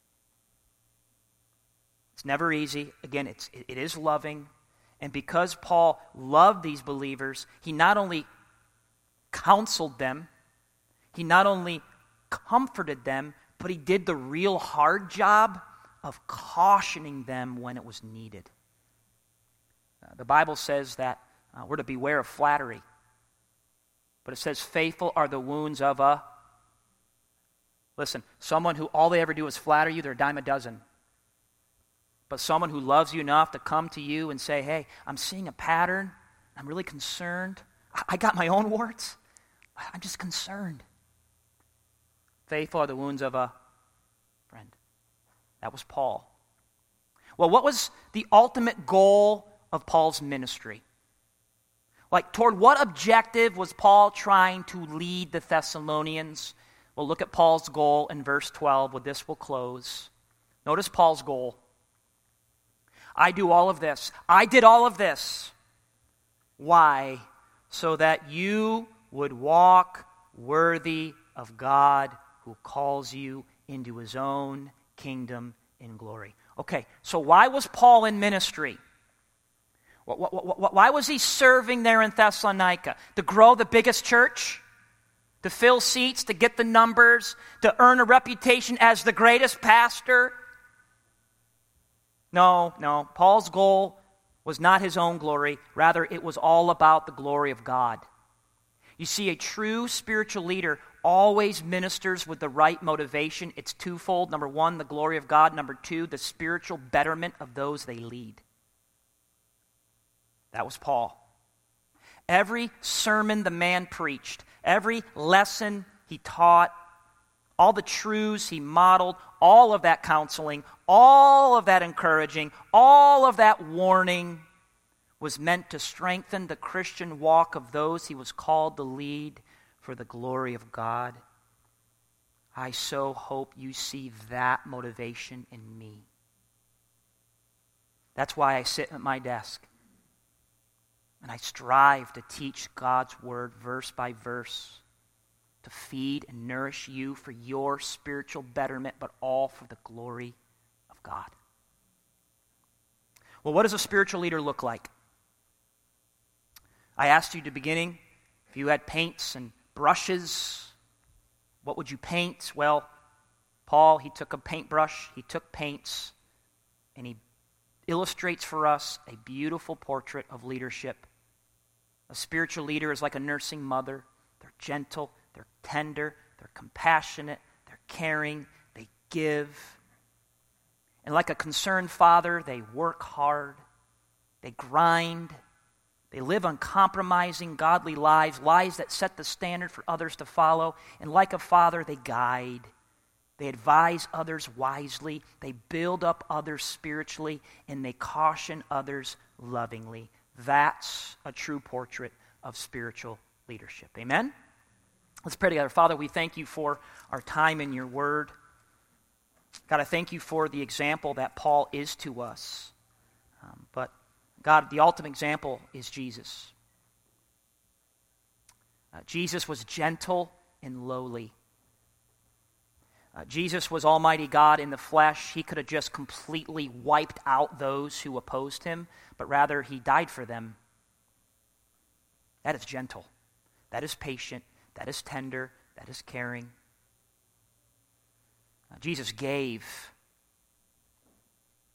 It's never easy. Again, it is loving. And because Paul loved these believers, he not only counseled them, he not only comforted them, but he did the real hard job of cautioning them when it was needed. The Bible says that we're to beware of flattery. But it says, faithful are the wounds of a... Listen, someone who all they ever do is flatter you, they're a dime a dozen. But someone who loves you enough to come to you and say, hey, I'm seeing a pattern. I'm really concerned. I got my own warts. I'm just concerned. Faithful are the wounds of a friend. That was Paul. Well, what was the ultimate goal of Paul's ministry? Toward what objective was Paul trying to lead the Thessalonians? Well, look at Paul's goal in verse 12. With this, we'll close. Notice Paul's goal. I do all of this. I did all of this. Why? So that you would walk worthy of God who calls you into his own kingdom in glory. Okay, so why was Paul in ministry? Why was he serving there in Thessalonica? To grow the biggest church? To fill seats? To get the numbers? To earn a reputation as the greatest pastor? No. Paul's goal was not his own glory. Rather, it was all about the glory of God. You see, a true spiritual leader always ministers with the right motivation. It's twofold. Number one, the glory of God. Number two, the spiritual betterment of those they lead. That was Paul. Every sermon the man preached, every lesson he taught, all the truths he modeled, all of that counseling, all of that encouraging, all of that warning was meant to strengthen the Christian walk of those he was called to lead for the glory of God. I so hope you see that motivation in me. That's why I sit at my desk. And I strive to teach God's word verse by verse, to feed and nourish you for your spiritual betterment, but all for the glory of God. Well, what does a spiritual leader look like? I asked you at the beginning, if you had paints and brushes, what would you paint? Well, Paul, he took a paintbrush, he took paints, and he illustrates for us a beautiful portrait of leadership. A spiritual leader is like a nursing mother. They're gentle, they're tender, they're compassionate, they're caring, they give. And like a concerned father, they work hard, they grind, they live uncompromising, godly lives, lives that set the standard for others to follow. And like a father, they guide. They advise others wisely. They build up others spiritually. And they caution others lovingly. That's a true portrait of spiritual leadership. Amen? Let's pray together. Father, we thank you for our time in your word. God, I thank you for the example that Paul is to us. But God, the ultimate example is Jesus. Jesus was gentle and lowly. Jesus was Almighty God in the flesh. He could have just completely wiped out those who opposed him, but rather he died for them. That is gentle. That is patient. That is tender. That is caring. Jesus gave.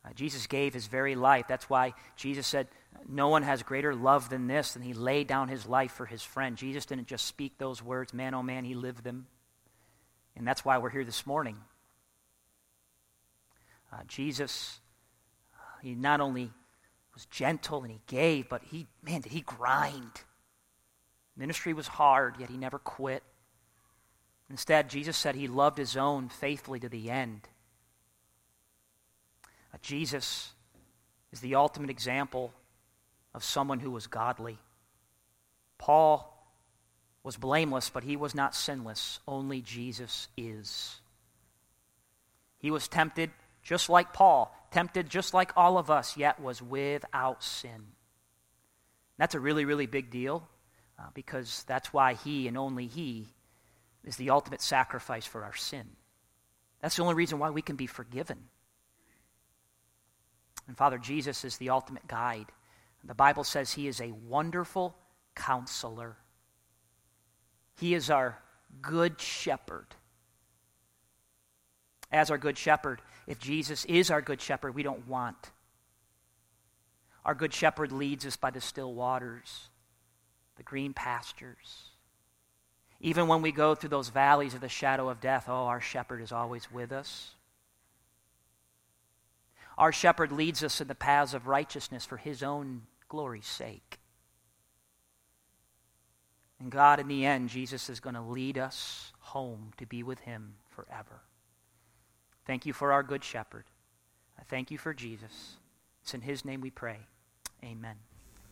Jesus gave his very life. That's why Jesus said, no one has greater love than this, and he laid down his life for his friend. Jesus didn't just speak those words, man, oh man, he lived them. And that's why we're here this morning. Jesus, he not only was gentle and he gave, but did he grind. Ministry was hard, yet he never quit. Instead, Jesus said he loved his own faithfully to the end. Jesus is the ultimate example of someone who was godly. Paul was blameless, but he was not sinless. Only Jesus is. He was tempted just like Paul, tempted just like all of us, yet was without sin. That's a really, really big deal because that's why he and only he is the ultimate sacrifice for our sin. That's the only reason why we can be forgiven. And Father, Jesus is the ultimate guide. The Bible says he is a wonderful counselor. He is our good shepherd. As our good shepherd, if Jesus is our good shepherd, we don't want. Our good shepherd leads us by the still waters, the green pastures. Even when we go through those valleys of the shadow of death, our shepherd is always with us. Our shepherd leads us in the paths of righteousness for his own glory's sake. And God, in the end, Jesus is going to lead us home to be with him forever. Thank you for our good shepherd. I thank you for Jesus. It's in his name we pray. Amen.